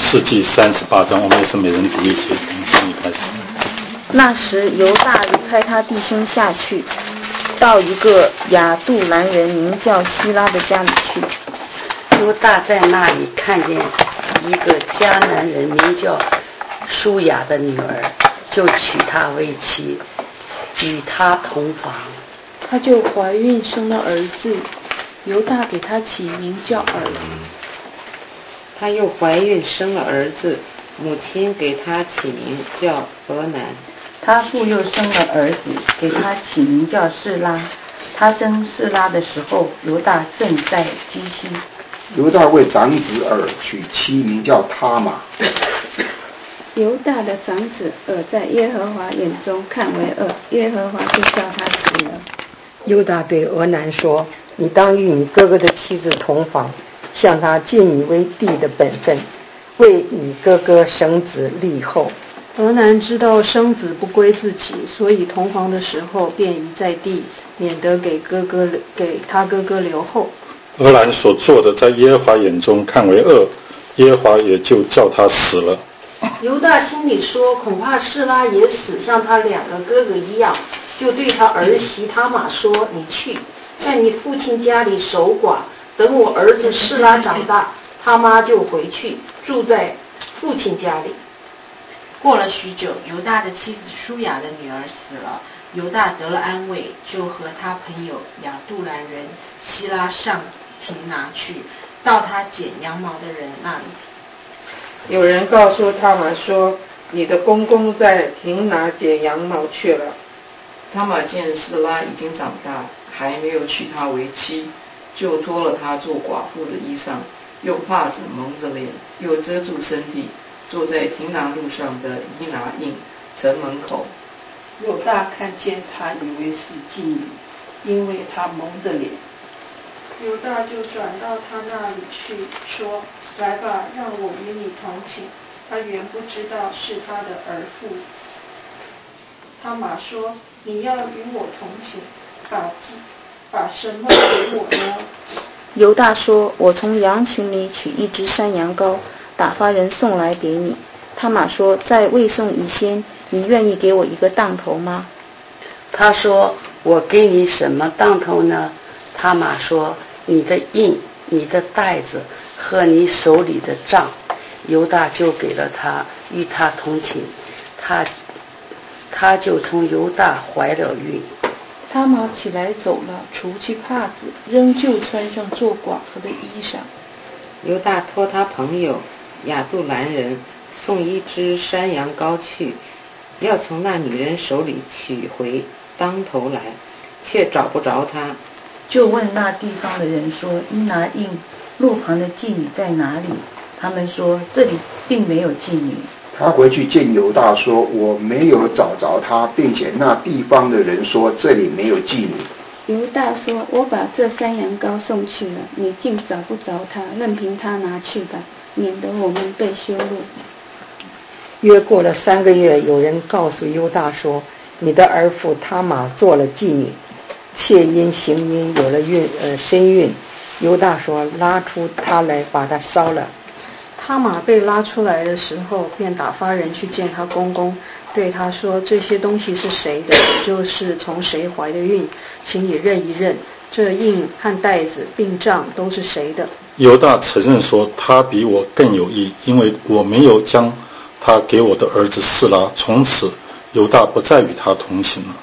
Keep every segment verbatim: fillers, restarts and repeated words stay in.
士记三十八章，我们也是每人读一节，从你开始。 那时犹大离开他弟兄下去，到一个亚杜兰人名叫希拉的家里去。 犹大在那里看见一个迦南人名叫舒雅的女儿，就娶她为妻，与她同房。 她就怀孕生了儿子，犹大给她起名叫尔。 她又怀孕生了儿子，母亲给她起名叫俄南。 她父又生了儿子，给他起名叫示拉。他生示拉的时候，犹大正在基西。 犹大为长子尔娶妻，名叫他玛。 犹大的长子尔在耶和华眼中看为恶，耶和华就叫他死了。 犹大对俄南说：你当与你哥哥的妻子同房，向他尽你为弟的本分，为你哥哥生子立后。 俄南知道生子不归自己，所以同房的时候便移在地，免得给哥哥给他哥哥留后。 俄兰所做的，在耶和华眼中看为恶，耶和华也就叫他死了。 犹大心里说，恐怕示拉也死，像他两个哥哥一样，就对他儿媳他玛说：你去，在你父亲家里守寡，等我儿子示拉长大，他妈就回去住在父亲家里。 过了许久，犹大的妻子舒雅的女儿死了，犹大得了安慰，就和他朋友亚杜兰人希拉上亭拿去，到他剪羊毛的人那里。 有人告诉他们说，你的公公在亭拿剪羊毛去了。 他玛见示拉已经长大，还没有娶她为妻，就脱了她做寡妇的衣裳，用帕子蒙着脸，又遮住身体，坐在亭拿路上的伊拿印城门口。 犹大看见他，以为是妓女，因为他蒙着脸。 犹大就转到他那里去，说：来吧，让我与你同寝。他原不知道是他的儿妇。他玛说：你要与我同寝，把把什么给我呢？ 犹大说：我从羊群里取一只山羊羔，打发人送来给你。他玛说：在未送以先，你愿意给我一个当头吗？ 他说：我给你什么当头呢？他玛说：你的印、你的带子和你手里的杖。犹大就给了他，与他同寝。他他就从犹大怀了孕。 他玛起来走了，除去帕子，仍旧穿上做寡妇的衣裳。 犹大托他朋友亚杜兰人送一只山羊羔去，要从那女人手里取回当头来，却找不着他， 就问那地方的人说：伊拿印路旁的妓女在哪里？他们说：这里并没有妓女。 他回去见犹大说：我没有找着他，并且那地方的人说这里没有妓女。 犹大说：我把这山羊羔送去了，你竟找不着他，任凭他拿去吧，免得我们被羞辱。 约过了三个月，有人告诉犹大说：你的儿妇他玛做了妓女，妾因行淫有了孕呃身孕。犹大说：拉出她来，把她烧了。 他玛被拉出来的时候，便打发人去见他公公，对他说：这些东西是谁的？就是从谁怀的孕，请你认一认，这印和带子并杖都是谁的？ 犹大承认说：他比我更有义，因为我没有将他给我的儿子示拉。从此犹大不再与他同寝了。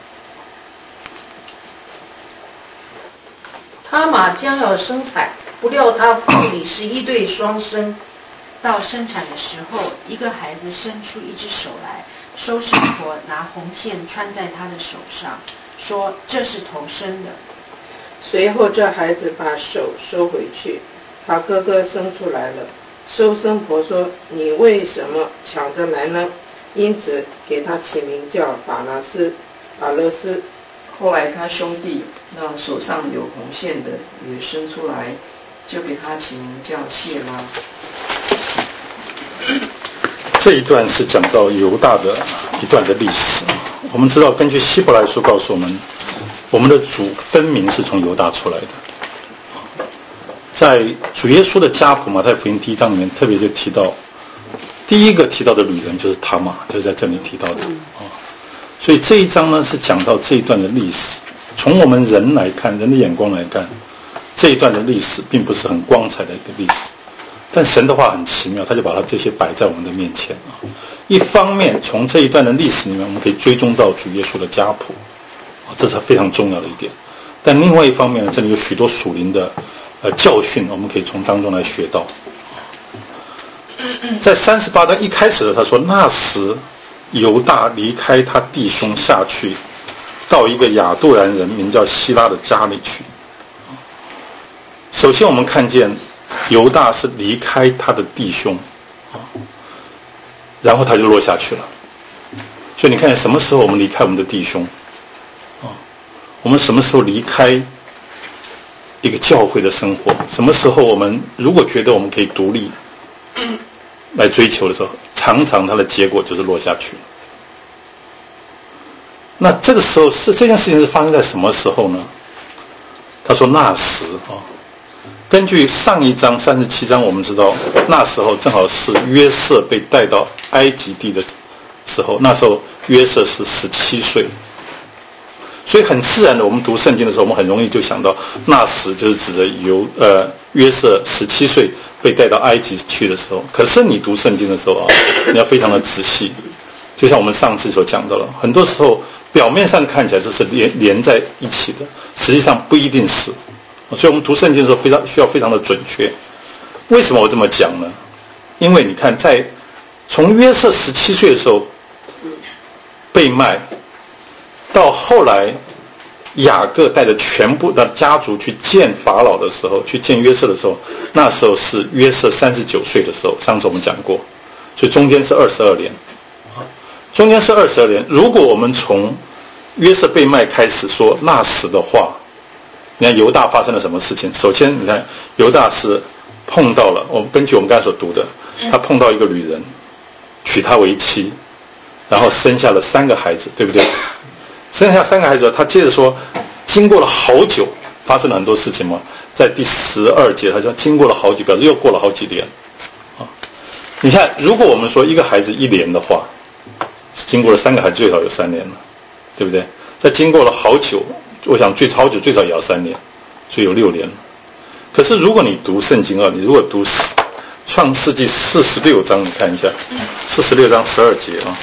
他玛将要生产，不料他腹里是一对双生。 到生产的时候，一个孩子伸出一只手来，收生婆拿红线穿在他的手上，说：这是头生的。 随后这孩子把手收回去，他哥哥生出来了。收生婆说：你为什么抢着来呢？因此给他起名叫巴拿斯巴勒斯。 后来他兄弟那手上有红线的也生出来，就给他起名叫谢拉。 这一段是讲到犹大的一段的历史。我们知道，根据希伯来书告诉我们，我们的主分明是从犹大出来的。在主耶稣的家谱马太福音第一章里面特别就提到， 第一个提到的旅人就是他玛，就是在这里提到的啊。所以这一章呢是讲到这一段的历史，从我们人来看，人的眼光来看，这一段的历史并不是很光彩的一个历史，但神的话很奇妙，他就把它这些摆在我们的面前啊。一方面从这一段的历史里面，我们可以追踪到主耶稣的家谱，这是非常重要的一点。但另外一方面呢，这里有许多属灵的呃教训，我们可以从当中来学到。在三十八章一开始的他说，那时犹大离开他弟兄下去，到一个亚杜兰人名叫希拉的家里去。首先我们看见犹大是离开他的弟兄，然后他就落下去了。所以你看什么时候我们离开我们的弟兄，我们什么时候离开一个教会的生活，什么时候我们如果觉得我们可以独立来追求的时候，常常它的结果就是落下去。那这个时候是这件事情是发生在什么时候呢？他说那时啊，根据上一章三十七章，我们知道那时候正好是约瑟被带到埃及地的时候，那时候约瑟是十七岁，所以很自然的，我们读圣经的时候，我们很容易就想到那时就是指着由呃约瑟十七岁被带到埃及去的时候。可是你读圣经的时候啊，你要非常的仔细，就像我们上次所讲到了，很多时候表面上看起来这是连连在一起的，实际上不一定是。所以我们读圣经的时候非常需要非常的准确。为什么我这么讲呢？因为你看，在从约瑟十七岁的时候被卖，到后来雅各带着全部的家族去见法老的时候，去见约瑟的时候，那时候是约瑟三十九岁的时候，上次我们讲过，所以中间是二十二年，中间是二十二年。如果我们从约瑟被卖开始说那时的话，你看犹大发生了什么事情？首先你看犹大是碰到了，我们根据我们刚才所读的，他碰到一个女人，娶她为妻，然后生下了三个孩子，对不对？生下三个孩子，他接着说经过了好久，发生了很多事情嘛。在第十二节他说经过了好几个，又过了好几年啊。你看如果我们说一个孩子一年的话，经过了三个孩子最少有三年了，对不对？再经过了好久，我想最好久最少也要三年，所以有六年。可是如果你读圣经啊，你如果读创世纪四十六章，你看一下四十六章十二节啊。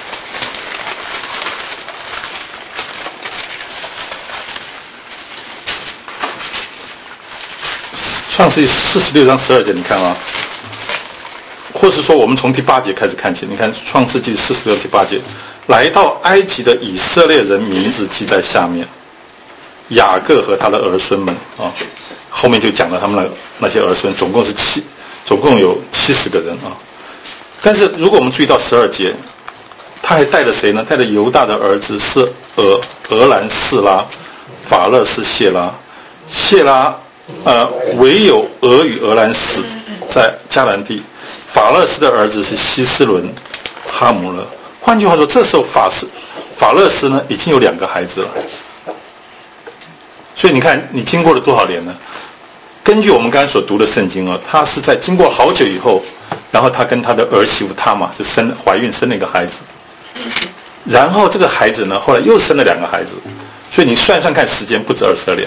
创世纪四十六章十二节，你看啊，或是说我们从第八节开始看起，你看创世纪四十六第八节，来到埃及的以色列人名字记在下面，雅各和他的儿孙们啊，后面就讲了他们那那些儿孙，总共是七，总共有七十个人啊。但是如果我们注意到十二节，他还带着谁呢？带着犹大的儿子是俄俄兰示拉、法勒斯谢拉，谢拉呃，唯有俄与俄兰死在迦南地，法勒斯的儿子是希斯伦、哈姆勒。换句话说，这时候法斯法勒斯呢已经有两个孩子了。所以你看，你经过了多少年呢？根据我们刚才所读的圣经啊，他是在经过好久以后，然后他跟他的儿媳妇他玛就生怀孕生了一个孩子，然后这个孩子呢后来又生了两个孩子，所以你算算看时间不止二十二年。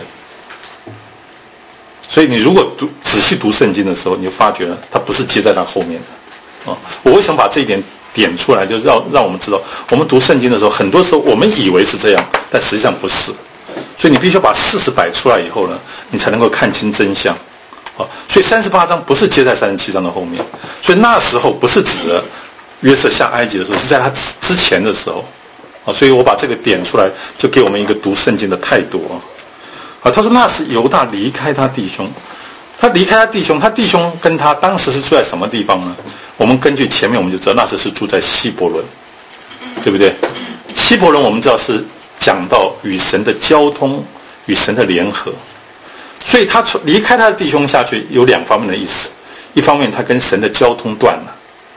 所以你如果读仔细读圣经的时候，你就发觉了它不是接在它后面的啊。我为什么把这一点点出来，就是让让我们知道，我们读圣经的时候，很多时候我们以为是这样，但实际上不是。所以你必须要把事实摆出来以后呢，你才能够看清真相啊。所以三十八章不是接在三十七章的后面，所以那时候不是指着约瑟下埃及的时候，是在他之前的时候啊。所以我把这个点出来，就给我们一个读圣经的态度啊。啊，他说那是犹大离开他弟兄，他离开他弟兄，他弟兄跟他当时是住在什么地方呢？我们根据前面我们就知道，那时是住在希伯伦，对不对？希伯伦我们知道是讲到与神的交通，与神的联合，所以他离开他的弟兄下去有两方面的意思，一方面他跟神的交通断了，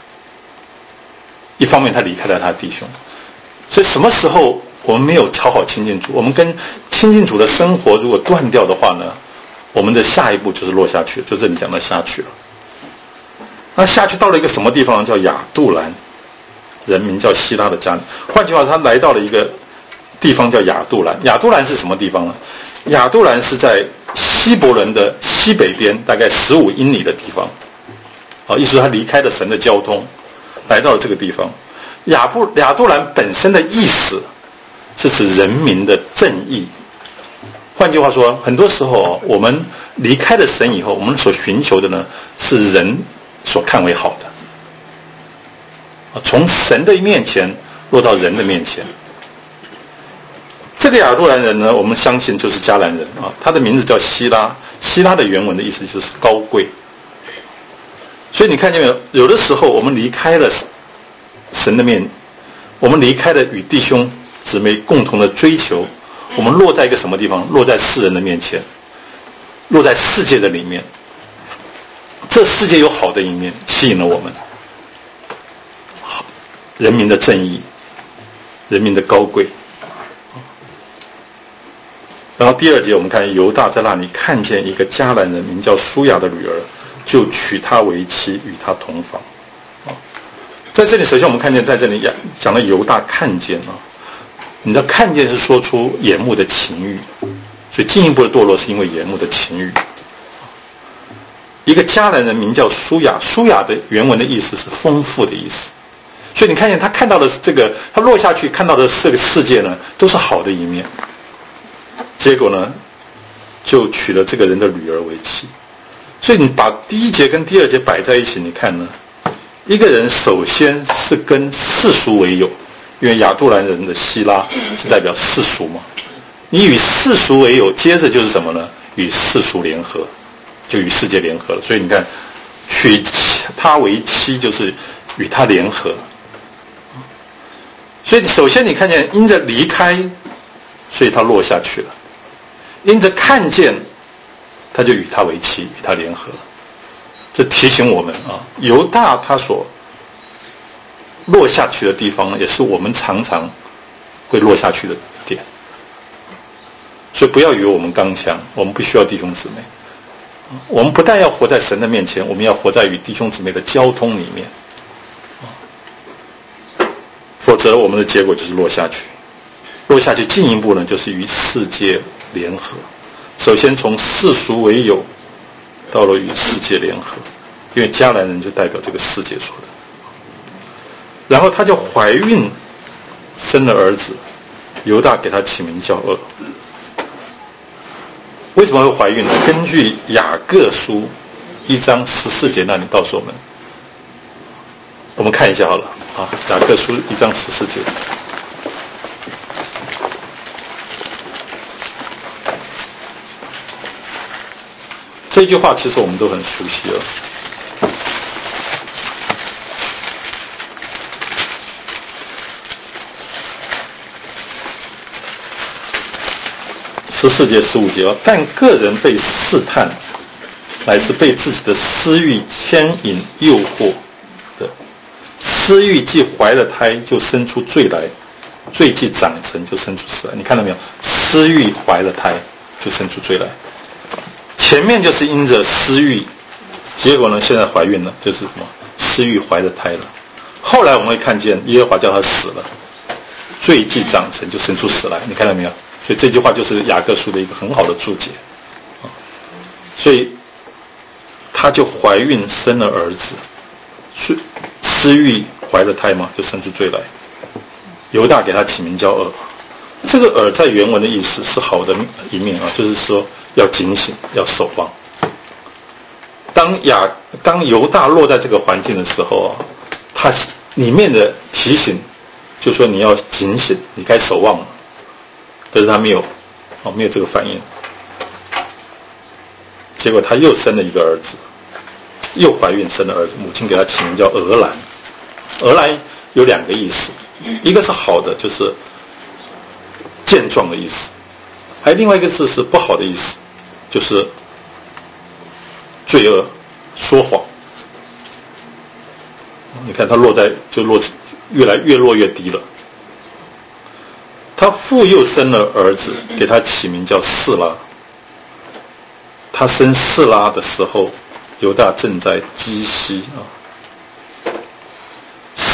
一方面他离开了他的弟兄。所以什么时候我们没有好好亲近主，我们跟亲近主的生活如果断掉的话呢，我们的下一步就是落下去，就这里讲的下去了。 那下去到了一个什么地方叫亚杜兰，人名叫希拉的家里。换句话说，他来到了一个地方叫亚杜兰。亚杜兰是什么地方呢？亚杜兰是在希伯伦的西北边，大概十五英里的地方。啊，意思是他离开了神的交通，来到了这个地方。亚布亚杜兰本身的意思是指人民的正义。换句话说，很多时候我们离开了神以后，我们所寻求的呢是人所看为好的，从神的面前落到人的面前。这个亚杜兰人呢，我们相信就是迦南人啊，他的名字叫希拉。希拉的原文的意思就是高贵。所以你看见没有？有的时候我们离开了神的面，我们离开了与弟兄姊妹共同的追求，我们落在一个什么地方？落在世人的面前，落在世界的里面。这世界有好的一面吸引了我们，人民的正义，人民的高贵。然后第二节我们看犹大在那里看见一个迦南人名叫舒雅的女儿，就娶她为妻，与她同房。在这里首先我们看见在这里讲了犹大看见啊，你知道看见是说出眼目的情欲，所以进一步的堕落是因为眼目的情欲。一个迦南人名叫舒雅，舒雅的原文的意思是丰富的意思。所以你看见他看到的这个，他落下去看到的这个世界呢，都是好的一面。结果呢，就娶了这个人的女儿为妻。所以你把第一节跟第二节摆在一起，你看呢，一个人首先是跟世俗为友，因为亚杜兰人的希拉是代表世俗嘛。你与世俗为友，接着就是什么呢？与世俗联合，就与世界联合了。所以你看，娶她为妻就是与她联合。所以首先你看见因着离开，所以他落下去了；因着看见，他就与他为妻，与他联合了。这提醒我们啊，犹大他所落下去的地方，也是我们常常会落下去的点。所以不要以为我们刚强，我们不需要弟兄姊妹。我们不但要活在神的面前，我们要活在与弟兄姊妹的交通里面，否则我们的结果就是落下去。落下去进一步呢，就是与世界联合。首先从世俗为友，到了与世界联合，因为迦南人就代表这个世界说的。然后他就怀孕，生了儿子，犹大给他起名叫俄。为什么会怀孕呢？根据雅各书一章十四节那里告诉我们，我们看一下好了啊，雅各书一章十四节。这句话其实我们都很熟悉了。十四节十五节，但个人被试探，乃是被自己的私欲牵引诱惑的。私欲既怀了胎，就生出罪来；罪既长成，就生出死来。你看到没有？私欲怀了胎，就生出罪来。前面就是因着私欲，结果呢，现在怀孕了，就是什么？私欲怀了胎了。后来我们会看见耶和华叫他死了，罪既长成，就生出死来。你看到没有？所以这句话就是雅各书的一个很好的注解。所以她就怀孕生了儿子，私欲怀了胎嘛，就生出罪来。犹大给他起名叫珥。这个珥在原文的意思是好的一面啊，就是说要警醒，要守望。当亚当犹大落在这个环境的时候啊，他里面的提醒就说你要警醒，你该守望了。可是他没有，哦，没有这个反应。结果他又生了一个儿子，又怀孕生了儿子，母亲给他起名叫俄兰。俄兰有两个意思，一个是好的，就是健壮的意思；还有另外一个字是不好的意思，就是罪恶、说谎。你看他落在就落越来越落越低了。他父又生了儿子，给他起名叫示拉。他生示拉的时候，犹大正在基西啊，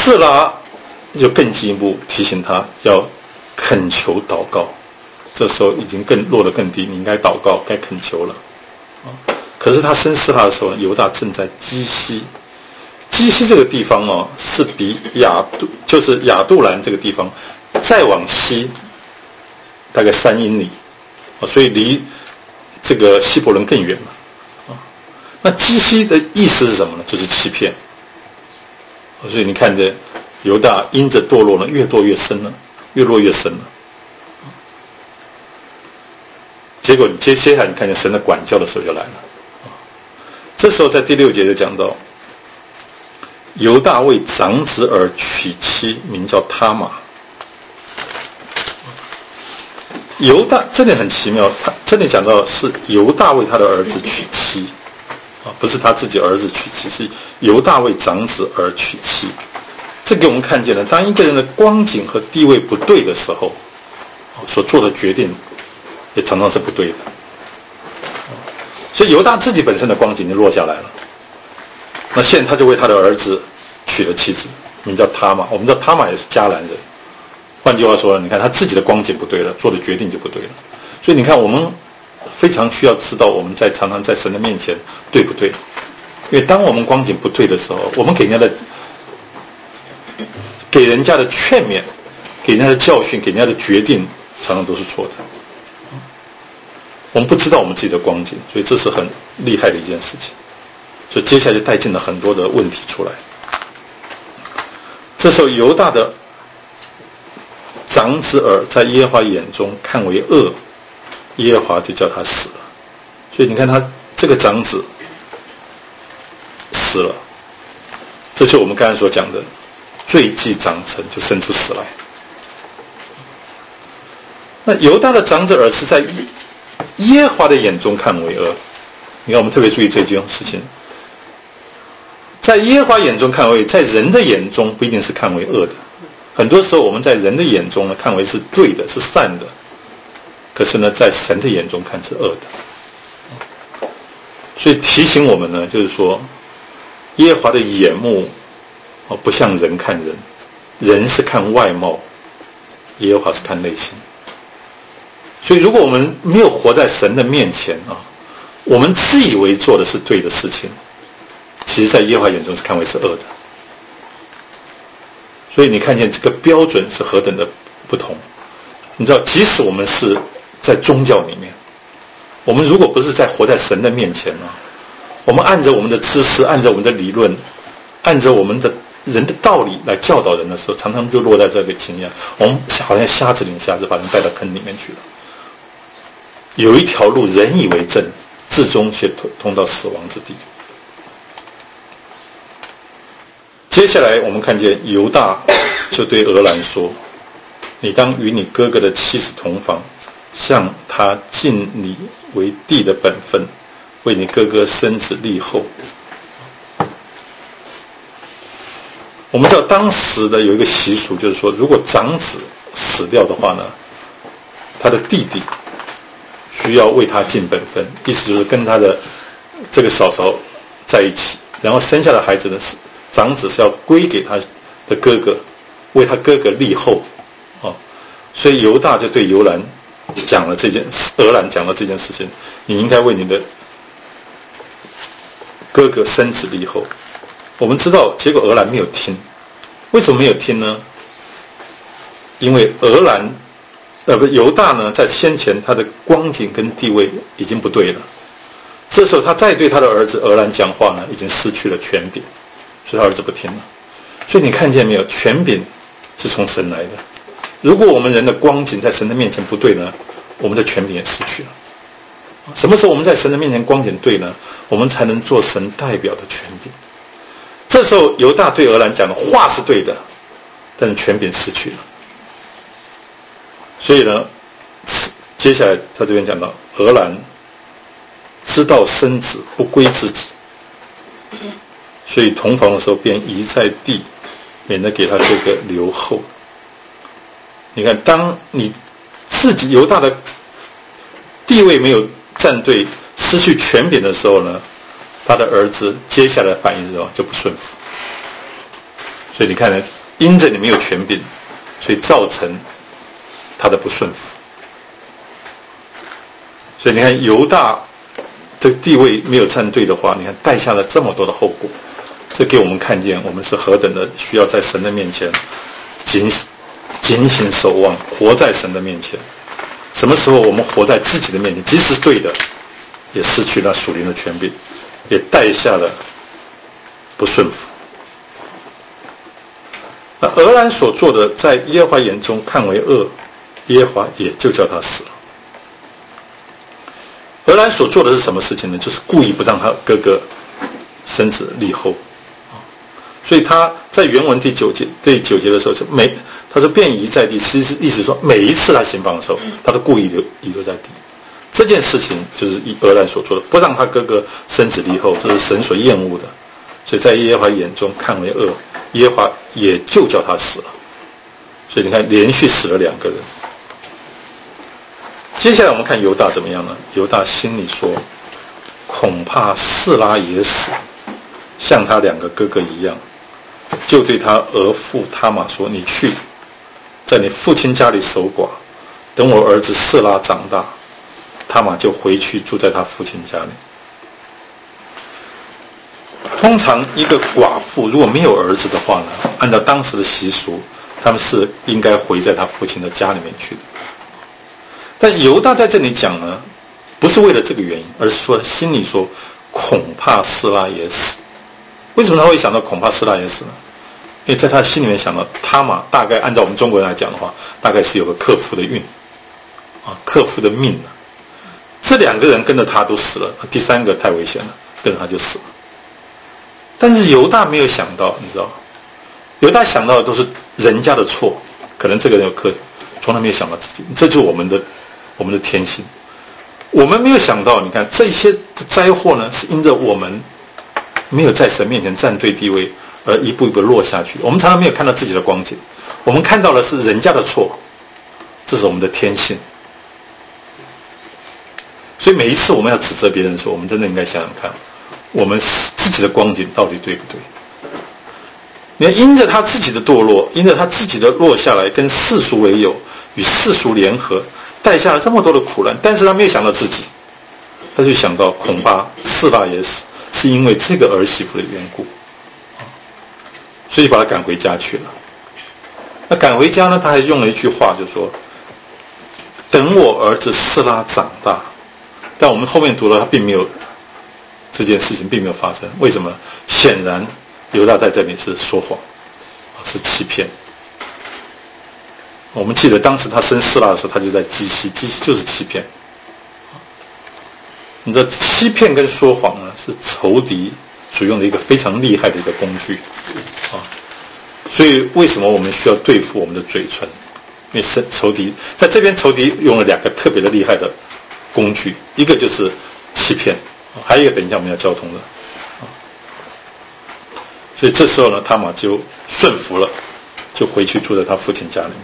示拉就更进一步提醒他要恳求祷告，这时候已经更落得更低，你应该祷告，该恳求了。可是他生示拉的时候，犹大正在基西，基西这个地方哦，是比亚杜就是亚杜兰这个地方再往西大概三英里，所以离这个希伯伦更远了。那基西的意思是什么呢？就是欺骗。所以你看着犹大因着堕落呢，越堕越深了，越落越深了。结果你接接下来你看见神的管教的时候就来了。这时候在第六节就讲到，犹大为长子而娶妻，名叫他玛。犹大这里很奇妙，他这里讲到是犹大为他的儿子娶妻，啊，不是他自己儿子娶妻，是犹大为长子而娶妻。这给我们看见了，当一个人的光景和地位不对的时候，所做的决定也常常是不对的。所以犹大自己本身的光景就落下来了，那现在他就为他的儿子娶了妻子，名叫他玛。我们知道他玛也是迦南人，换句话说，你看他自己的光景不对了，做的决定就不对了。所以你看，我们非常需要知道我们在常常在神的面前对不对，因为当我们光景不对的时候，我们给人家的给人家的劝勉，给人家的教训，给人家的决定，常常都是错的。我们不知道我们自己的光景，所以这是很厉害的一件事情。所以接下来就带进了很多的问题出来。这时候犹大的长子儿在耶和华眼中看为恶，耶和华就叫他死了。所以你看他这个长子死了，这就是我们刚才所讲的罪既长成，就生出死来。那犹大的长子儿是在耶和华的眼中看为恶，你看我们特别注意这件事情，在耶和华眼中看为恶，在人的眼中不一定是看为恶的。很多时候我们在人的眼中呢看为是对的，是善的，可是呢在神的眼中看是恶的。所以提醒我们呢，就是说耶和华的眼目哦不像人看人，人是看外貌，耶和华是看内心。所以如果我们没有活在神的面前啊，我们自以为做的是对的事情，其实在耶和华眼中是看为是恶的。所以你看见这个标准是何等的不同。你知道，即使我们是在宗教里面，我们如果不是在活在神的面前啊，我们按着我们的知识，按着我们的理论，按着我们的人的道理来教导人的时候，常常就落在这个情况，我们好像瞎子领瞎子，把人带到坑里面去了。有一条路人以为正，至终却通到死亡之地。接下来我们看见犹大就对俄兰说，你当与你哥哥的妻子同房，向他尽你为弟的本分，为你哥哥生子立后。我们知道当时的有一个习俗，就是说如果长子死掉的话呢，他的弟弟需要为他尽本分，意思就是跟他的这个嫂嫂在一起，然后生下的孩子呢，长子是要归给他的哥哥，为他哥哥立后啊。所以犹大就对犹兰讲了这件俄兰讲了这件事情，你应该为你的哥哥生子立后。我们知道结果俄兰没有听，为什么没有听呢？因为俄兰呃不犹大呢，在先前他的光景跟地位已经不对了，这时候他再对他的儿子俄兰讲话呢，已经失去了权柄，所以他儿子不听了。所以你看见没有，权柄是从神来的。如果我们人的光景在神的面前不对呢，我们的权柄也失去了。什么时候我们在神的面前光景对呢？我们才能做神代表的权柄。这时候犹大对俄兰讲的话是对的，但是权柄失去了。所以呢，接下来他这边讲到，俄兰知道生子不归自己，所以同房的时候便移在地，免得给他哥哥留后。你看，当你自己犹大的地位没有站对，失去权柄的时候呢，他的儿子接下来反应是什么？就不顺服。 所以你看呢，因着你没有权柄，所以造成他的不顺服。所以你看犹大这个地位没有站对的话，你看带下了这么多的后果，这给我们看见我们是何等的需要在神的面前警警醒守望，活在神的面前。什么时候我们活在自己的面前，即使是对的，也失去了属灵的权柄，也带下了不顺服。那俄兰所做的，在耶和华眼中看为恶，耶和华也就叫他死了。俄兰所做的是什么事情呢？就是故意不让他哥哥生子立后，所以他在原文第九节第九节的时候，就每他说便遗在地，其实意思说每一次他行房的时候，他都故意留遗留在地。这件事情就是俄兰所做的，不让他哥哥生子立后，这是神所厌恶的，所以在耶和华眼中看为恶，耶和华也就叫他死了。所以你看，连续死了两个人。接下来我们看犹大怎么样呢？犹大心里说，恐怕示拉也死，像他两个哥哥一样，就对他儿妇他玛说，你去在你父亲家里守寡，等我儿子示拉长大，他玛就回去住在他父亲家里。通常一个寡妇如果没有儿子的话呢，按照当时的习俗，他们是应该回在他父亲的家里面去的。但是犹大在这里讲呢，不是为了这个原因，而是说心里说恐怕示拉也死。为什么他会想到恐怕示拉也死呢？因为在他心里面想到他玛，大概按照我们中国人来讲的话，大概是有个克夫的运啊，克夫的命了。这两个人跟着他都死了，第三个太危险了，跟着他就死了。但是犹大没有想到，你知道，犹大想到的都是人家的错，可能这个人有克，从来没有想到自己，这就是我们的我们的天性。我们没有想到，你看这些灾祸呢，是因着我们没有在神面前站对地位，而一步一步落下去。我们常常没有看到自己的光景，我们看到的是人家的错，这是我们的天性。所以每一次我们要指责别人的时候，我们真的应该想想看，我们自己的光景到底对不对？你看，因着他自己的堕落，因着他自己的落下来，跟世俗为友，与世俗联合，带下了这么多的苦难，但是他没有想到自己，他就想到恐怕示拉也死，是因为这个儿媳妇的缘故，所以把他赶回家去了。那赶回家呢，他还用了一句话，就说等我儿子示拉长大。但我们后面读了，他并没有这件事情并没有发生。为什么？显然犹大在这里是说谎，是欺骗。我们记得当时他生示拉的时候，他就在积息，积息就是欺骗。你知道，欺骗跟说谎呢，是仇敌所用的一个非常厉害的一个工具啊。所以为什么我们需要对付我们的嘴唇？因为是仇敌在这边，仇敌用了两个特别的厉害的工具，一个就是欺骗，还有一个等一下我们要交通的。所以这时候呢，他玛就顺服了，就回去住在他父亲家里面。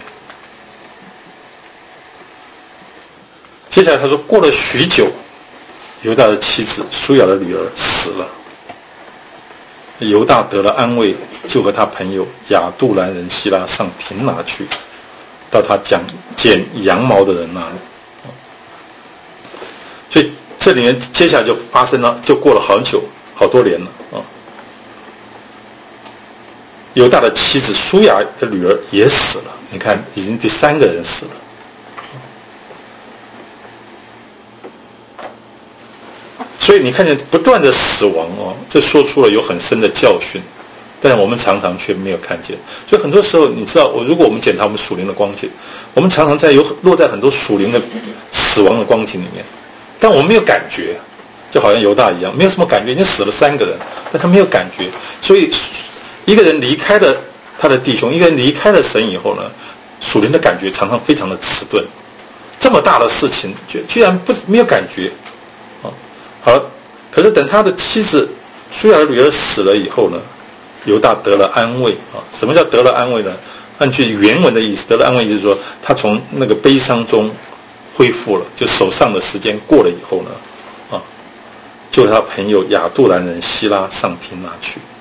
接下来他说，过了许久，犹大的妻子舒雅的女儿死了，犹大得了安慰，就和他朋友亚杜兰人希拉上亭拿去，到他讲剪羊毛的人那里。所以这里面接下来就发生了，就过了好久好多年了啊。犹大的妻子舒雅的女儿也死了，你看已经第三个人死了。所以你看见不断的死亡哦，这说出了有很深的教训，但是我们常常却没有看见。所以很多时候，你知道，我如果我们检查我们属灵的光景，我们常常在有落在很多属灵的死亡的光景里面，但我们没有感觉，就好像犹大一样，没有什么感觉，已经死了三个人，但他没有感觉。所以一个人离开了他的弟兄，一个人离开了神以后呢，属灵的感觉常常非常的迟钝。这么大的事情，居居然不没有感觉啊！好，可是等他的妻子舒雅的女儿死了以后呢，犹大得了安慰啊！什么叫得了安慰呢？按据原文的意思，得了安慰就是说，他从那个悲伤中恢复了，就手上的时间过了以后呢，啊，就他朋友亚杜兰人希拉上亭拿去。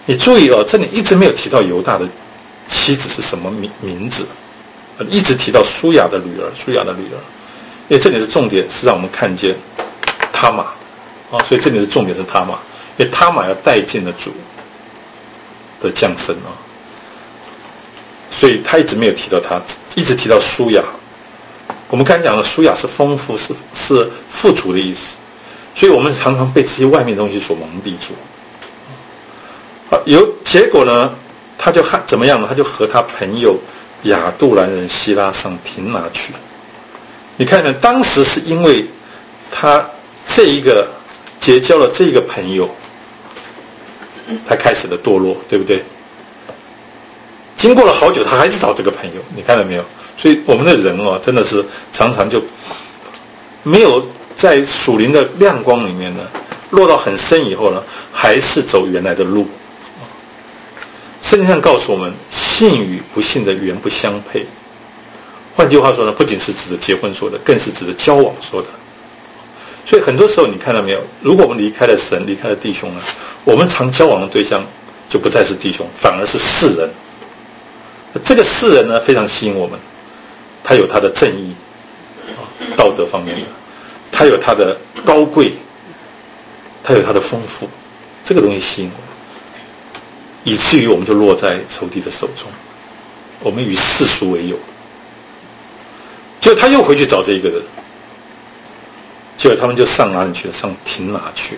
你注意哦，这里一直没有提到犹大的妻子是什么名名字，一直提到舒雅的女儿，舒雅的女儿，因为这里的重点是让我们看见他玛啊，所以这里的重点是他玛，因为他玛要带进了主的降生啊，所以他一直没有提到他，一直提到舒雅。我们刚才讲的舒雅是丰富，是是富足的意思，所以我们常常被这些外面的东西所蒙蔽住。好，有结果呢，他就和怎么样呢？他就和他朋友亚杜兰人希拉上亭拿去。你看呢，当时是因为他这一个结交了这个朋友，他开始了堕落，对不对？经过了好久，他还是找这个朋友，你看到没有？所以我们的人哦，真的是常常就没有在属灵的亮光里面呢，落到很深以后呢，还是走原来的路。圣经上告诉我们，信与不信的原不相配。换句话说呢，不仅是指着结婚说的，更是指着交往说的。所以很多时候你看到没有，如果我们离开了神，离开了弟兄呢，我们常交往的对象就不再是弟兄，反而是世人。这个世人呢，非常吸引我们，他有他的正义道德方面的，他有他的高贵，他有他的丰富，这个东西吸引我们，以至于我们就落在仇敌的手中，我们与世俗为友。结果他又回去找这一个人，结果他们就上哪里去了？上亭拿去。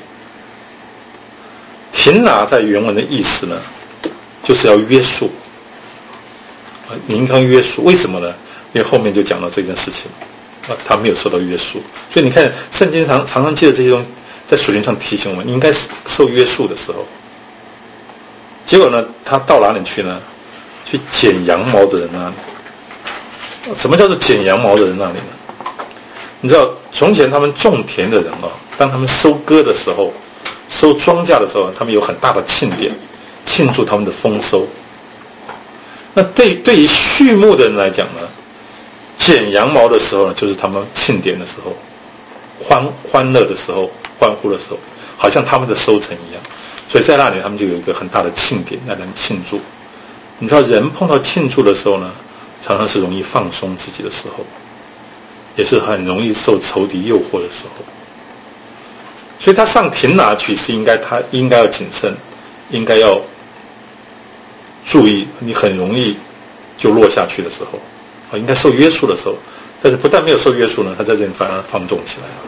亭拿在原文的意思呢，就是要约束，你应当约束。为什么呢？因为后面就讲到这件事情啊，他没有受到约束。所以你看圣经常常常借着这些东西在属灵上提醒我们，你应该受约束的时候。结果呢，他到哪里去呢？去剪羊毛的人那里。什么叫做剪羊毛的人那里呢？你知道从前他们种田的人啊，当他们收割的时候，收庄稼的时候，他们有很大的庆典，庆祝他们的丰收。那对对于畜牧的人来讲呢，剪羊毛的时候呢，就是他们庆典的时候，欢欢乐的时候，欢呼的时候，好像他们的收成一样。所以在那里他们就有一个很大的庆典来能庆祝。你知道人碰到庆祝的时候呢，常常是容易放松自己的时候，也是很容易受仇敌诱惑的时候。所以他上亭拿去是应该，他应该要谨慎，应该要注意，你很容易就落下去的时候啊，应该受约束的时候。但是不但没有受约束呢，他在这里反而放纵起来了。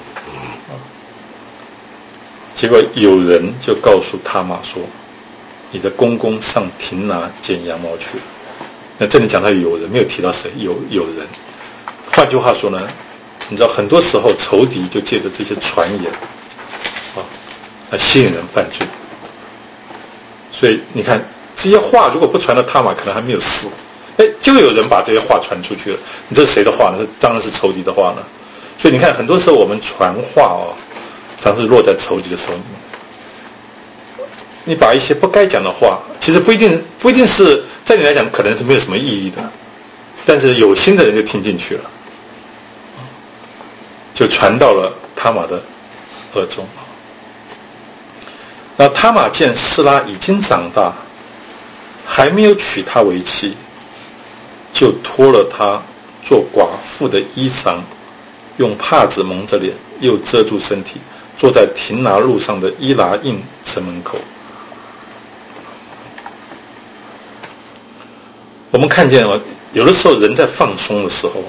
结果有人就告诉他玛说，你的公公上亭拿剪羊毛去了。那这里讲到有人，没有提到谁，有有人。换句话说呢，你知道很多时候仇敌就借着这些传言啊，来吸引人犯罪。所以你看这些话如果不传到他玛，可能还没有事，哎，就有人把这些话传出去了。你这是谁的话呢？当然是仇敌的话呢。所以你看很多时候我们传话哦，常是落在仇敌的手里面。你把一些不该讲的话，其实不一定不一定是在你来讲可能是没有什么意义的，但是有心的人就听进去了，就传到了他玛的耳中。那他玛见示拉已经长大，还没有娶她为妻，就脱了她做寡妇的衣裳，用帕子蒙着脸，又遮住身体，坐在亭拿路上的伊拿印城门口。我们看见了，有的时候人在放松的时候，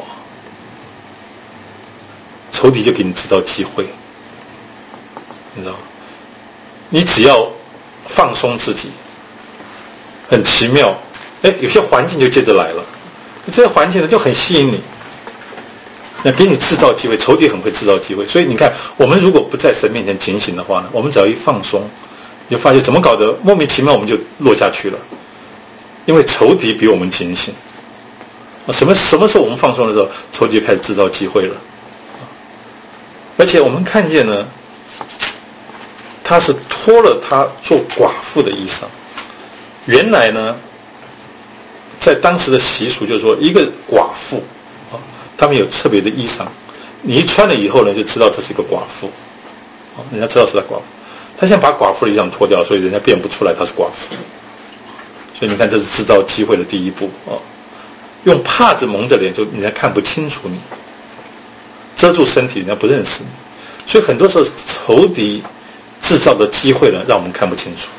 仇敌就给你制造机会，你知道，你只要放松自己，很奇妙，哎，有些环境就接着来了，这些环境呢就很吸引你，那给你制造机会，仇敌很会制造机会。所以你看，我们如果不在神面前警醒的话呢，我们只要一放松，你就发现怎么搞得莫名其妙我们就落下去了。因为仇敌比我们警醒，什么什么时候我们放松的时候，仇敌开始制造机会了。而且我们看见呢，他是脱了他做寡妇的衣裳。原来呢，在当时的习俗就是说，一个寡妇啊，他们有特别的衣裳，你一穿了以后呢，就知道这是一个寡妇，人家知道是他寡妇。 他现在把寡妇的衣裳脱掉，所以人家辨不出来他是寡妇。所以你看，这是制造机会的第一步哦。用帕子蒙着脸，就人家看不清楚你；遮住身体，人家不认识你。所以很多时候仇敌制造的机会呢，让我们看不清楚。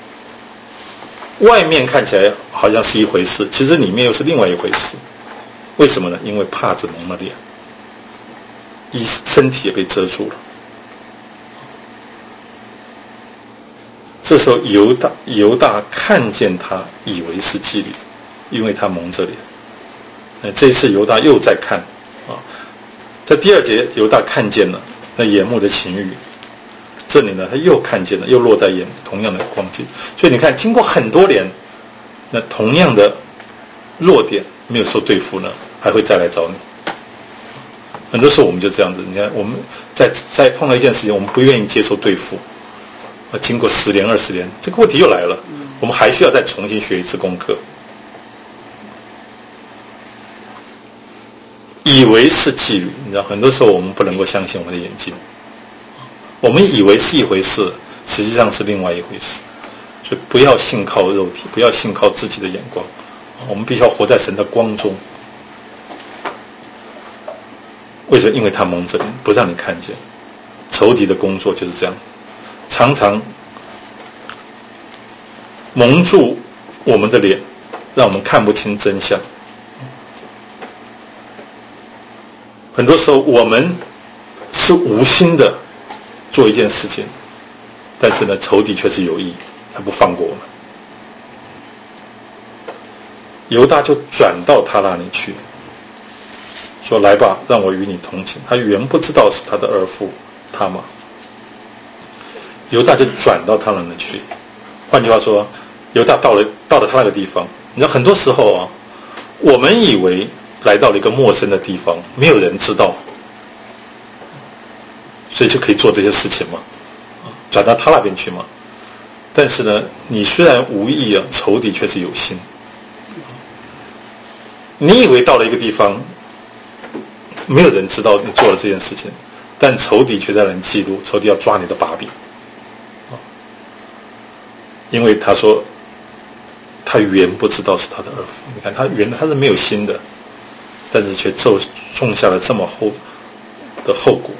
外面看起来好像是一回事，其实里面又是另外一回事。为什么呢？因为帕子蒙了脸，衣身体也被遮住了。这时候犹大犹大看见他，以为是妓女，因为他蒙着脸。那这一次犹大又在看啊，在第二节犹大看见了那眼目的情欲，这里呢他又看见了，又落在眼同样的光景。所以你看，经过很多年，那同样的弱点没有受对付呢，还会再来找你。很多时候我们就这样子，你看我们在在碰到一件事情，我们不愿意接受对付。经过十年二十年，这个问题又来了，我们还需要再重新学一次功课。以为是妓女，你知道，很多时候我们不能够相信我们的眼睛，我们以为是一回事，实际上是另外一回事。所以不要信靠肉体，不要信靠自己的眼光，我们必须要活在神的光中。为什么？因为他蒙着你，不让你看见。仇敌的工作就是这样，常常蒙住我们的脸，让我们看不清真相。很多时候我们是无心的做一件事情，但是呢，仇敌却是有意，他不放过我们。犹大就转到他那里去，说：“来吧，让我与你同寝。”他原不知道是他的儿妇他玛。犹大就转到他那里去。换句话说，犹大到了到了他那个地方。你知道，很多时候啊，我们以为来到了一个陌生的地方，没有人知道，所以就可以做这些事情嘛，转到他那边去嘛。但是呢，你虽然无意啊，仇敌却是有心。你以为到了一个地方，没有人知道你做了这件事情，但仇敌却在那里记录，仇敌要抓你的把柄。因为他说他原不知道是他的儿妇，你看他原他是没有心的，但是却种种下了这么厚的后果。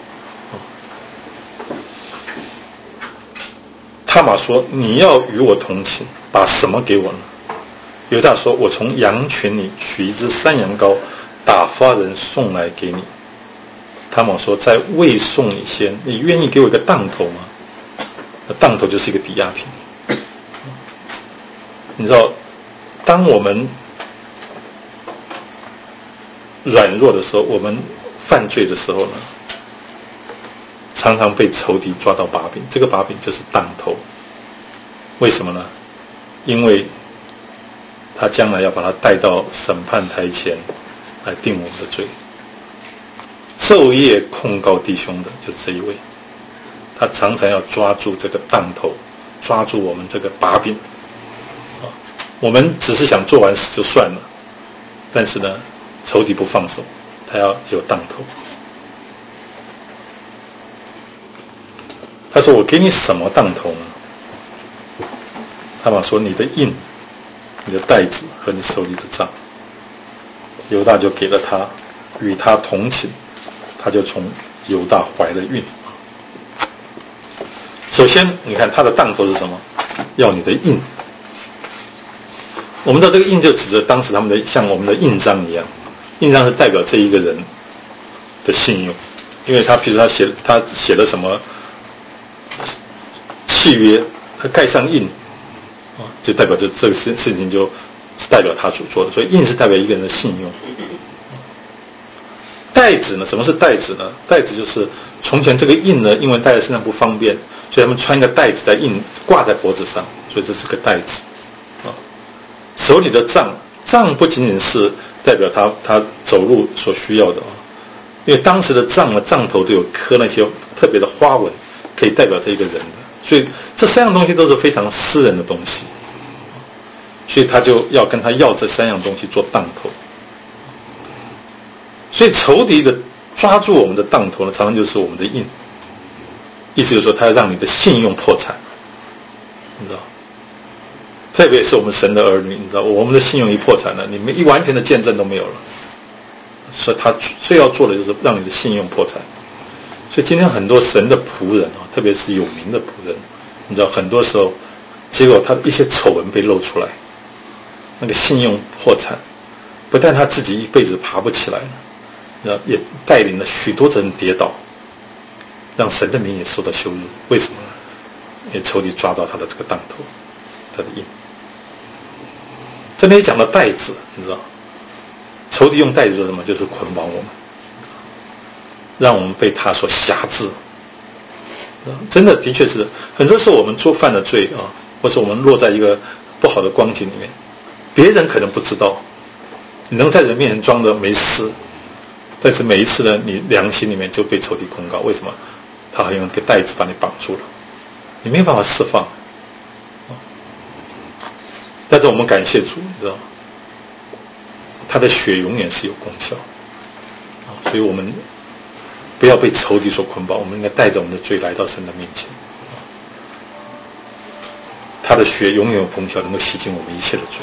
他玛说：“你要与我同寝，把什么给我呢？”犹大说：“我从羊群里取一只山羊羔，打发人送来给你。”他玛说：“在未送以前，你愿意给我一个当头吗？”那当头就是一个抵押品。你知道，当我们软弱的时候，我们犯罪的时候呢，常常被仇敌抓到把柄，这个把柄就是当头。为什么呢？因为他将来要把他带到审判台前来定我们的罪，昼夜控告弟兄的就是这一位。他常常要抓住这个当头，抓住我们这个把柄。我们只是想做完事就算了，但是呢，仇敌不放手，他要有当头。他说：“我给你什么当头呢？”他玛说：“你的印、你的袋子和你手里的杖。”犹大就给了他，与他同寝，他就从犹大怀了孕。首先，你看他的当头是什么？要你的印。我们知道这个印就指着当时他们的像我们的印章一样，印章是代表这一个人的信用，因为他比如他写他写了什么契约，他盖上印啊，就代表着这个事事情就是代表他所做的，所以印是代表一个人的信用。袋子呢？什么是袋子呢？袋子就是从前这个印呢，因为带在身上不方便，所以他们穿一个袋子在印挂在脖子上，所以这是个袋子。手里的杖，杖不仅仅是代表他他走路所需要的啊，因为当时的杖呢，杖头都有刻那些特别的花纹，可以代表这一个人的，所以这三样东西都是非常私人的东西，所以他就要跟他要这三样东西做当头。所以仇敌的抓住我们的当头呢，常常就是我们的印， 意思就是说他要让你的信用破产，你知道，特别是我们神的儿女，你知道我们的信用一破产了，你们一完全的见证都没有了，所以他最要做的就是让你的信用破产。所以今天很多神的仆人啊，特别是有名的仆人，你知道很多时候结果他一些丑闻被露出来，那个信用破产，不但他自己一辈子爬不起来了，也带领了许多人跌倒，让神的名也受到羞辱。为什么呢？因为仇敌抓到他的这个当头，他的印。这里也讲到带子，你知道仇敌用带子做什么？就是捆绑我们，让我们被他所辖制。真的的确是很多时候我们做犯了罪啊，或者我们落在一个不好的光景里面，别人可能不知道，你能在人面前装的没事，但是每一次呢，你良心里面就被仇敌控告。为什么？他好像用一个带子把你绑住了，你没办法释放。但是我们感谢主，你知道他的血永远是有功效，所以我们不要被仇敌所捆绑，我们应该带着我们的罪来到神的面前。他的血永远有功效，能够洗净我们一切的罪。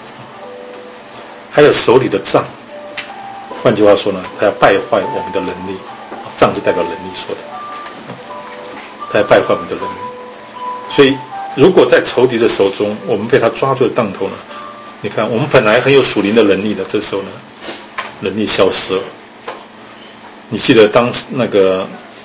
还有手里的杖，换句话说呢，他要败坏我们的能力。杖是代表能力说的，他要败坏我们的能力。所以如果在仇敌的手中，我们被他抓住的当头呢，你看我们本来很有属灵的能力的，这时候呢能力消失了。你记得当那个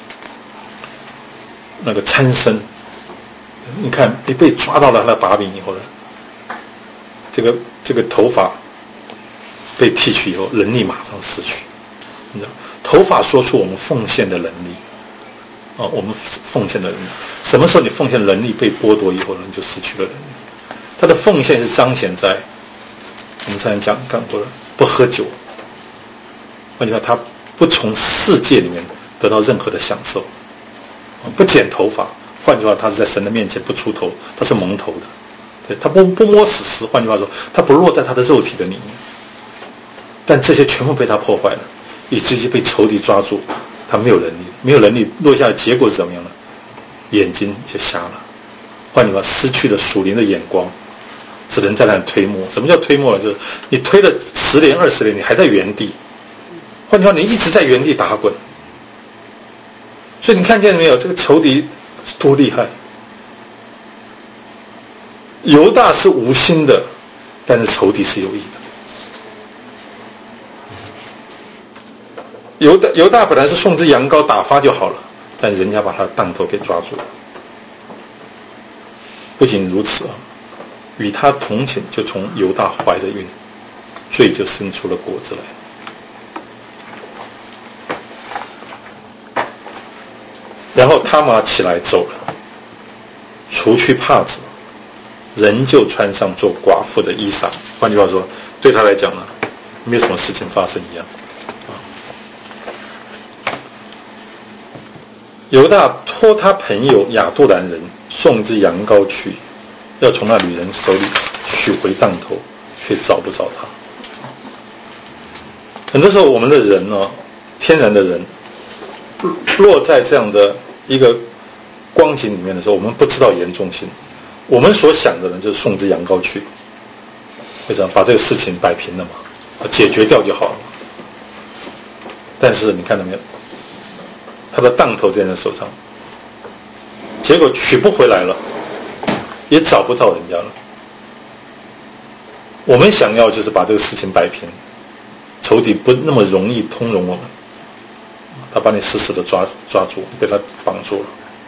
那个参孙，你看你被抓到了他的把柄以后呢，这个这个头发被剃去以后，能力马上失去。你知道，头发说出我们奉献的能力啊、哦，我们奉献的能力。什么时候你奉献能力被剥夺以后呢，你就失去了能力。他的奉献是彰显在我们才能讲讲过了，不喝酒，换句话，他不从世界里面得到任何的享受，不剪头发，换句话，他是在神的面前不出头，他是蒙头的，对，他不不摸死尸，换句话说，他不落在他的肉体的里面。但这些全部被他破坏了，以至于被仇敌抓住，他没有能力，没有能力落下的结果是怎么样呢？眼睛就瞎了，换句话，失去了属灵的眼光，只能在那里推磨。什么叫推磨呢？就是你推了十年二十年，你还在原地。换句话，你一直在原地打滚。所以你看见没有，这个仇敌多厉害。犹大是无心的，但是仇敌是有意的。犹大犹大本来是送只羊羔打发就好了，但人家把他的当头给抓住了。不仅如此啊，与他同寝就从犹大怀的孕，罪就生出了果子来。然后他玛起来走了，除去帕子，仍旧穿上做寡妇的衣裳。换句话说，对他来讲呢，没有什么事情发生一样。犹大托他朋友亚杜兰人送只羊羔去，要从那女人手里取回当头，却找不着他。很多时候我们的人呢、哦，天然的人落在这样的一个光景里面的时候，我们不知道严重性。我们所想的呢，就是送只羊羔去，为什么？把这个事情摆平了嘛，解决掉就好了。但是你看到没有？他的当头在人手上，结果取不回来了，也找不到人家了。我们想要就是把这个事情摆平，仇敌不那么容易通融我们，他把你死死的抓抓住，被他绑住了。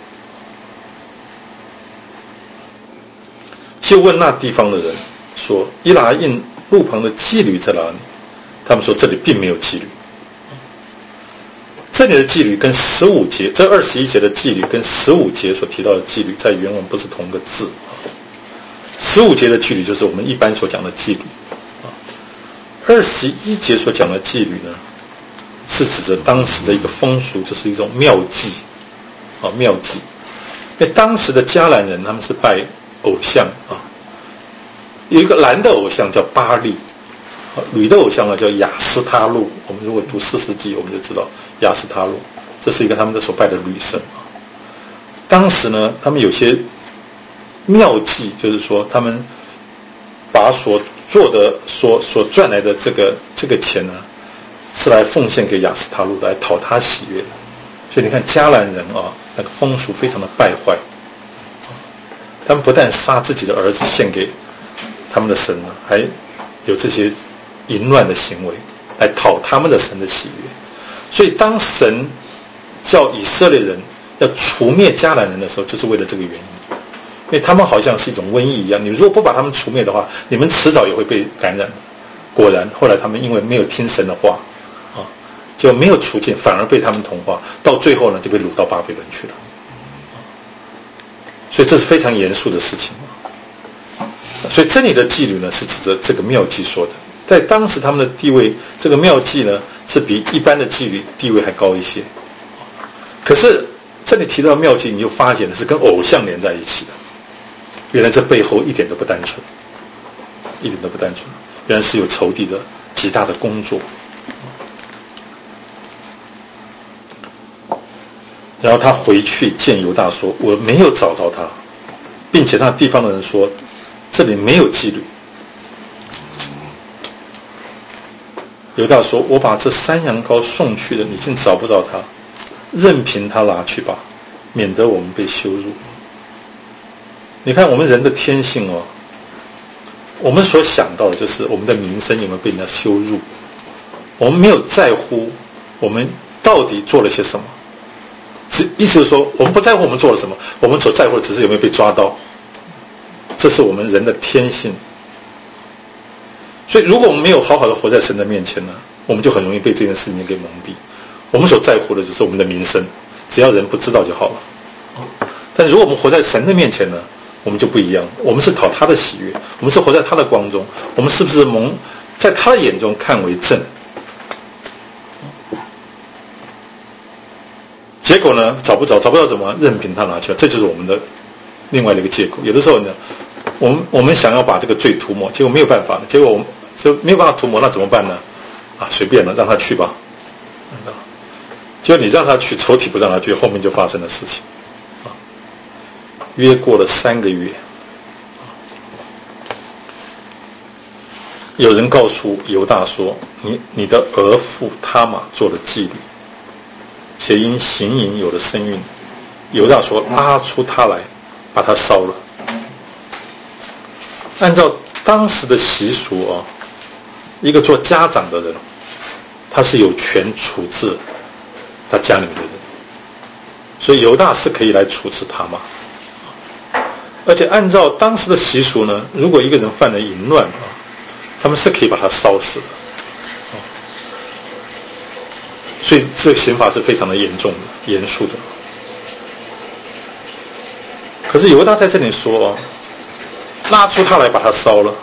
就问那地方的人说：“伊拉印路旁的妓女在哪里？”他们说这里并没有妓女。这里的妓女跟十五节，这二十一节的妓女跟十五节所提到的妓女在原文不是同一个字。十五节的妓女就是我们一般所讲的妓女，二十一节所讲的妓女呢，是指着当时的一个风俗，就是一种庙妓啊，庙妓。因为当时的迦南人他们是拜偶像啊，有一个男的偶像叫巴力，女的偶像呢叫雅斯他路。我们如果读四世纪，我们就知道雅斯他路，这是一个他们的所拜的女神啊。 当时呢，他们有些妙计，就是说他们把所做的、所所赚来的这个这个钱呢，是来奉献给亚斯塔路，来讨他喜悦。所以你看迦南人啊，那个风俗非常的败坏，他们不但杀自己的儿子献给他们的神呢，还有这些淫乱的行为来讨他们的神的喜悦。所以当神叫以色列人要除灭迦南人的时候，就是为了这个原因，因为他们好像是一种瘟疫一样，你如果不把他们除灭的话，你们迟早也会被感染。果然后来他们因为没有听神的话啊，就没有除尽，反而被他们同化，到最后呢就被掳到巴比伦去了。所以这是非常严肃的事情。所以这里的妓女呢是指着这个妙计说的，在当时他们的地位，这个妙计呢是比一般的妓女地位还高一些。可是这里提到妙计，你就发现是跟偶像连在一起的，原来这背后一点都不单纯，一点都不单纯，原来是有仇敌的极大的工作。然后他回去见犹大说，我没有找着他，并且那地方的人说这里没有妓女。犹大说，我把这山羊羔送去了，你竟找不着他，任凭他拿去吧，免得我们被羞辱。你看我们人的天性哦，我们所想到的就是我们的名声有没有被人家羞辱，我们没有在乎我们到底做了些什么，意思是说我们不在乎我们做了什么，我们所在乎的只是有没有被抓到，这是我们人的天性。所以如果我们没有好好的活在神的面前呢，我们就很容易被这件事情给蒙蔽，我们所在乎的只是我们的名声，只要人不知道就好了。但如果我们活在神的面前呢，我们就不一样，我们是讨他的喜悦，我们是活在他的光中，我们是不是蒙在他的眼中看为正。结果呢，找不着，找不着怎么任凭他拿去了，这就是我们的另外的一个借口。有的时候呢，我们我们想要把这个罪涂抹，结果没有办法了，结果我们就没有办法涂抹，那怎么办呢？啊，随便了，让他去吧。结果你让他去，仇敌不让他去，后面就发生了事情。啊，约过了三个月，有人告诉犹大说，你你的儿妇他玛做了妓女，且因行淫有了身孕。犹大说，拉出他来，把他烧了。按照当时的习俗啊，一个做家长的人，他是有权处置他家里面的人，所以犹大是可以来处置他嘛。而且按照当时的习俗呢，如果一个人犯了淫乱啊，他们是可以把他烧死的。所以这个刑罚是非常的严重的、严肃的。可是犹大在这里说，拉出他来把他烧了。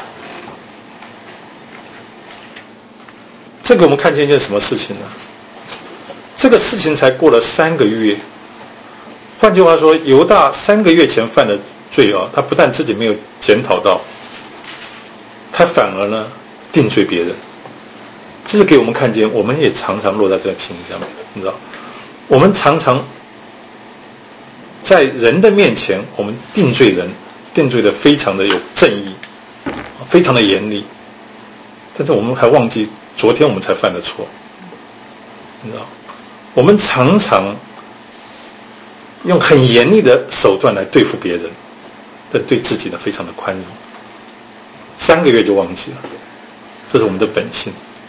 这个我们看见一件什么事情呢？这个事情才过了三个月，换句话说，犹大三个月前犯的罪啊，他不但自己没有检讨到，他反而呢定罪别人。这是给我们看见，我们也常常落在这个情形下面，你知道，我们常常在人的面前，我们定罪人，定罪的非常的有正义，非常的严厉，但是我们还忘记昨天我们才犯的错，你知道，我们常常用很严厉的手段来对付别人，但对自己呢非常的宽容，三个月就忘记了，这是我们的本性。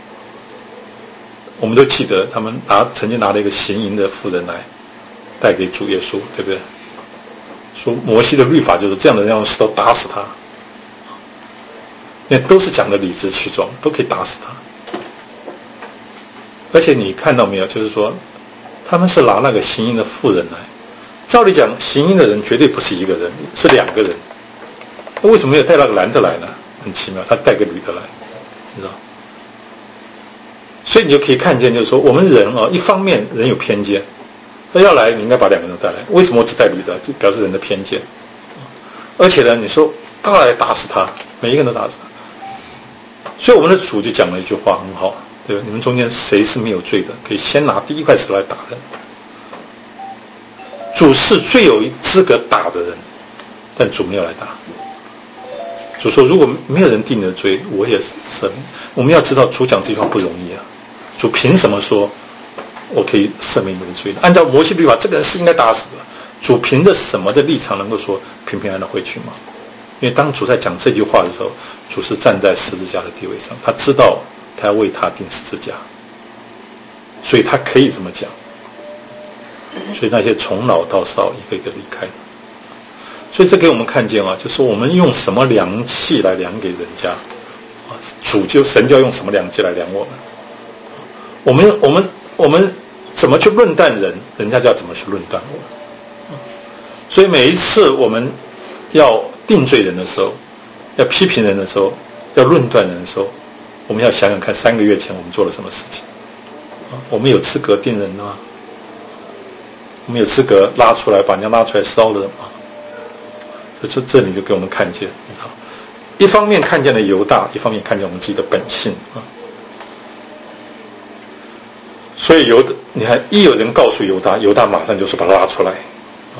我们都记得他们拿曾经拿了一个行淫的妇人来带给主耶稣，对不对？说摩西的律法就是这样的人要用石头打死他，因为都是讲的理直气壮，都可以打死他。而且你看到没有，就是说他们是拿那个行淫的妇人来，照理讲行淫的人绝对不是一个人，是两个人，为什么没有带那个男的来呢？很奇妙，他带个女的来，你知道。所以你就可以看见，就是说我们人啊，一方面人有偏见，那要来你应该把两个人带来，为什么我只带女的？就表示人的偏见。而且呢，你说到来打死他，每一个人都打死他。所以我们的主就讲了一句话很好，对吧？你们中间谁是没有罪的，可以先拿第一块石头来打人。 主是最有资格打的人，但主没有来打。主说如果没有人定你的罪，我也赦免。我们要知道主讲这句话不容易啊，主凭什么说我可以赦免你的罪？按照摩西律法，这个人是应该打死的。主凭着什么的立场能够说平平安安的回去吗？因为当主在讲这句话的时候，主是站在十字架的地位上，他知道他要为他钉十字架，所以他可以这么讲。所以那些从老到少一个一个离开，所以这给我们看见啊，就是我们用什么量器来量给人家啊，主就神就要用什么量器来量我们。我们我们我们怎么去论断人，人家就要怎么去论断我们。所以每一次我们要定罪人的时候，要批评人的时候，要论断人的时候，我们要想想看三个月前我们做了什么事情啊？我们有资格定人吗？我们有资格拉出来把人家拉出来烧了吗？这这里就给我们看见，一方面看见了犹大，一方面看见我们自己的本性啊。所以犹你看，一有人告诉犹大，犹大马上就是把他拉出来啊。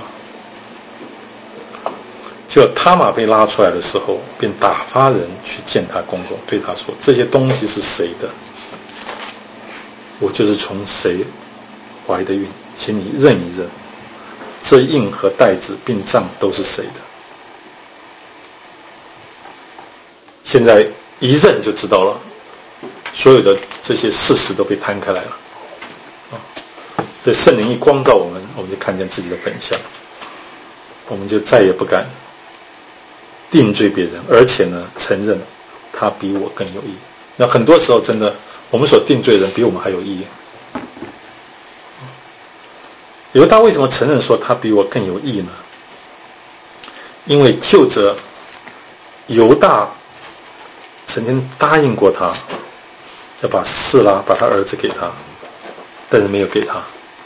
结果他玛被拉出来的时候，便打发人去见他公公，对他说：“这些东西是谁的？我就是从谁怀的孕，请你认一认，这印和带子并杖都是谁的？”现在一认就知道了，所有的这些事实都被摊开来了啊！所以圣灵一光照我们，我们就看见自己的本相，我们就再也不敢定罪别人，而且呢，承认他比我更有义。那很多时候真的，我们所定罪的人比我们还有义。犹大为什么承认说他比我更有义呢？因为就着犹大曾经答应过他要把示拉把他儿子给他，但是没有给他。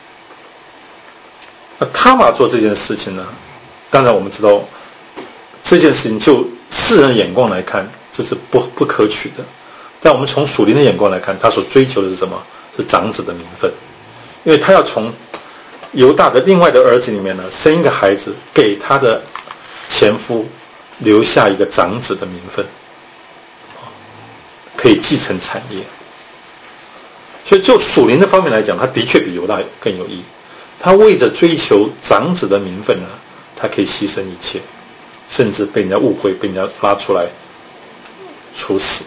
那他玛做这件事情呢，当然我们知道这件事情就世人眼光来看这是不不可取的，但我们从属灵的眼光来看，他所追求的是什么？是长子的名分，因为他要从犹大的另外的儿子里面呢生一个孩子，给他的前夫留下一个长子的名分，可以继承产业。所以就属灵的方面来讲，他的确比犹大更有义。他为着追求长子的名分呢，他可以牺牲一切，甚至被人家误会，被人家拉出来处死。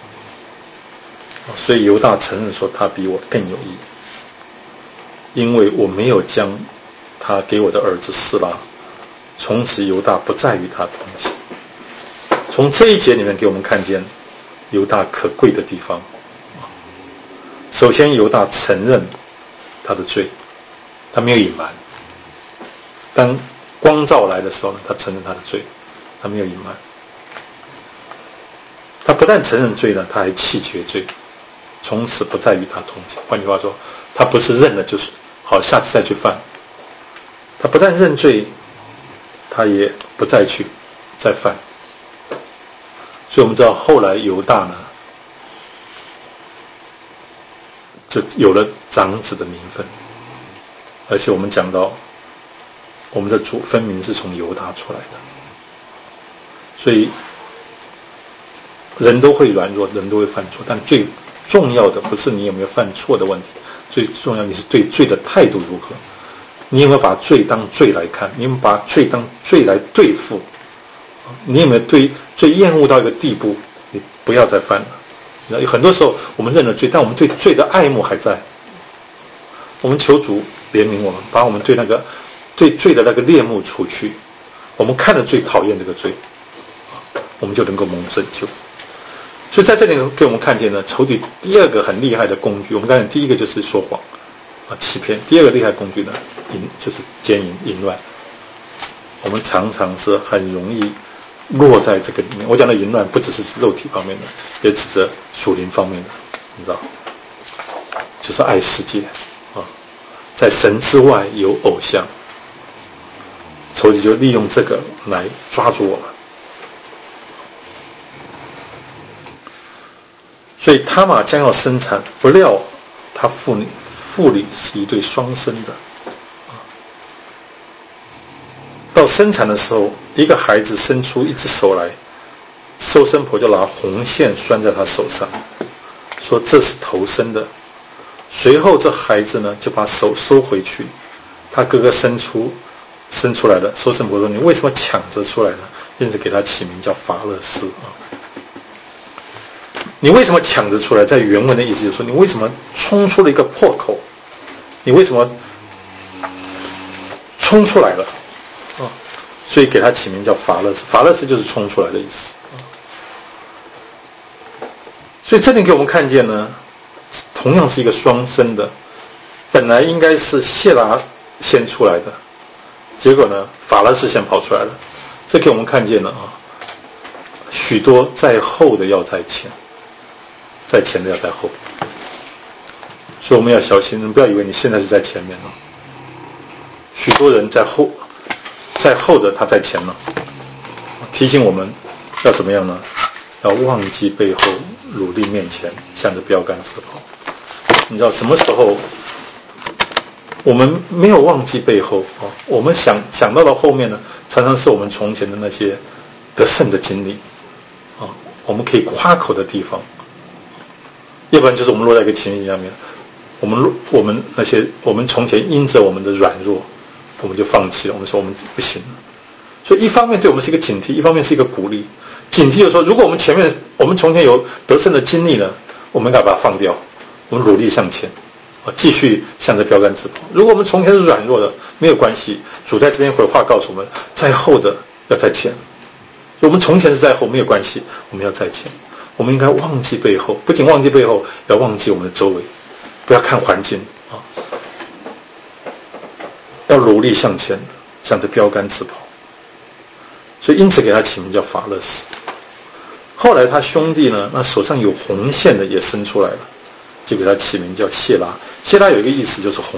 所以犹大承认说他比我更有义，因为我没有将他给我的儿子示拉，从此犹大不再与他同寝。从这一节里面给我们看见犹大可贵的地方。首先犹大承认他的罪，他没有隐瞒。当光照来的时候呢，他承认他的罪，他没有隐瞒。他不但承认罪呢，他还弃绝罪，从此不再与他同寝。换句话说，他不是认了就是好，下次再去犯。他不但认罪，他也不再去再犯。所以我们知道后来犹大呢，就有了长子的名分，而且我们讲到我们的主分明是从犹大出来的。所以人都会软弱，人都会犯错，但最重要的不是你有没有犯错的问题，最重要你是对罪的态度如何。你有没有把罪当罪来看？你有没有把罪当罪来对付？你有没有对罪厌恶到一个地步，你不要再犯了？有很多时候我们认了罪，但我们对罪的爱慕还在。我们求主怜悯我们，把我们对那个对罪的那个恋慕除去。我们看了最讨厌这个罪，我们就能够蒙拯救。所以在这里给我们看见呢，仇敌第二个很厉害的工具，我们刚才第一个就是说谎啊，欺骗；第二个厉害工具呢，淫就是奸淫淫乱。我们常常是很容易落在这个里面。我讲的淫乱不只是指肉体方面的，也指着属灵方面的，你知道，就是爱世界啊，在神之外有偶像，仇敌就利用这个来抓住我们。所以他玛将要生产，不料他腹里腹里是一对双生的。 到生产的时候，一个孩子伸出一只手来，收生婆就拿红线拴在他手上，说这是头生的。随后这孩子呢就把手收回去，他哥哥伸出伸出来了，收生婆说你为什么抢着出来呢？因此给他起名叫法勒斯啊。你为什么抢着出来？在原文的意思就是说，你为什么冲出了一个破口？你为什么冲出来了啊？所以给他起名叫法勒斯，法勒斯就是冲出来的意思啊。所以这里给我们看见呢，同样是一个双生的，本来应该是谢拉先出来的，结果呢，法勒斯先跑出来了。这给我们看见了啊，许多在后的要在前，在前的要在后，所以我们要小心，你不要以为你现在是在前面了，许多人在后，在后的他在前了，提醒我们要怎么样呢？要忘记背后，努力面前，向着标杆直跑。你知道什么时候我们没有忘记背后啊？我们想想到了后面呢，常常是我们从前的那些得胜的经历啊，我们可以夸口的地方，要不然就是我们落在一个情形下面，我们我们那些我们从前因着我们的软弱，我们就放弃了，我们说我们不行了。所以一方面对我们是一个警惕，一方面是一个鼓励。警惕就是说，如果我们前面我们从前有得胜的经历呢，我们应该把它放掉，我们努力向前，继续向着标杆直跑。如果我们从前是软弱的，没有关系，主在这边回话告诉我们，在后的要在前。我们从前是在后，没有关系，我们要在前。我们应该忘记背后，不仅忘记背后，要忘记我们的周围，不要看环境啊，要努力向前，向着标杆直跑。所以因此给他起名叫法勒斯。后来他兄弟呢，那手上有红线的也生出来了，就给他起名叫谢拉。谢拉有一个意思就是红。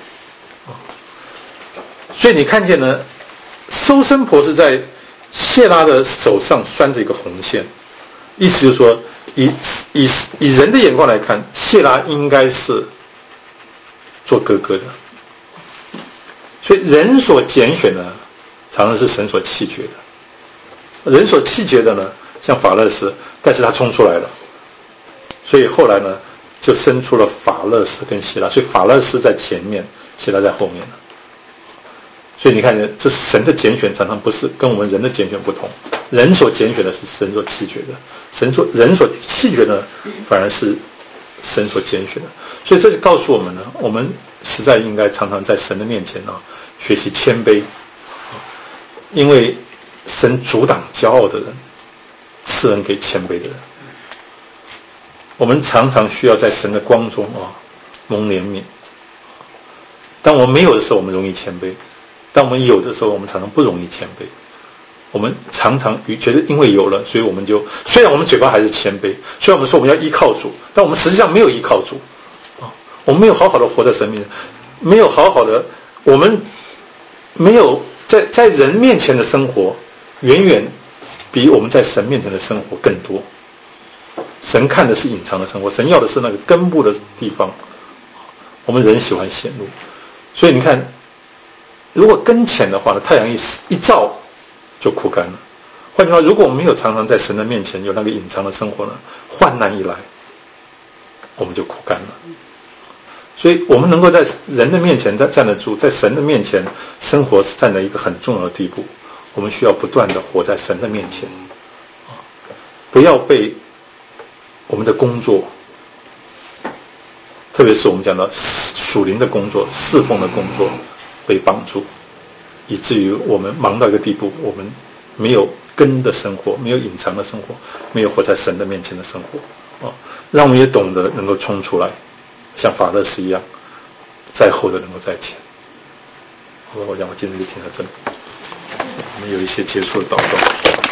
所以你看见呢，收生婆是在谢拉的手上拴着一个红线，意思就是说，以以以人的眼光来看，谢拉应该是做哥哥的。所以人所拣选的，常常是神所弃绝的。人所弃绝的呢，像法勒斯，但是他冲出来了，所以后来呢，就生出了法勒斯跟希拉，所以法勒斯在前面，希拉在后面了。所以你看，这神的拣选常常不是跟我们人的拣选不同，人所拣选的是神所弃绝的，神所人所弃绝的反而是神所拣选的。所以这就告诉我们呢，我们实在应该常常在神的面前啊，学习谦卑，因为神阻挡骄傲的人，赐恩给谦卑的人。我们常常需要在神的光中啊蒙怜悯。当我们没有的时候，我们容易谦卑；当我们有的时候，我们常常不容易谦卑。我们常常觉得因为有了，所以我们就虽然我们嘴巴还是谦卑，虽然我们说我们要依靠主，但我们实际上没有依靠主啊，我们没有好好的活在神面前，没有好好的，我们没有在在人面前的生活。远远比我们在神面前的生活更多。神看的是隐藏的生活，神要的是那个根部的地方。我们人喜欢显露，所以你看，如果根浅的话呢，太阳一一照就枯干了。换句话，如果我们没有常常在神的面前有那个隐藏的生活呢，患难一来，我们就枯干了。所以我们能够在人的面前站得住，在神的面前生活是站在一个很重要的地步。我们需要不断的活在神的面前，不要被我们的工作，特别是我们讲到属灵的工作、侍奉的工作被绑住，以至于我们忙到一个地步，我们没有根的生活，没有隐藏的生活，没有活在神的面前的生活啊！让我们也懂得能够冲出来，像法勒斯一样，在后的能够在前。好了，我讲我今天就听到这里。我们有一些结束的祷告。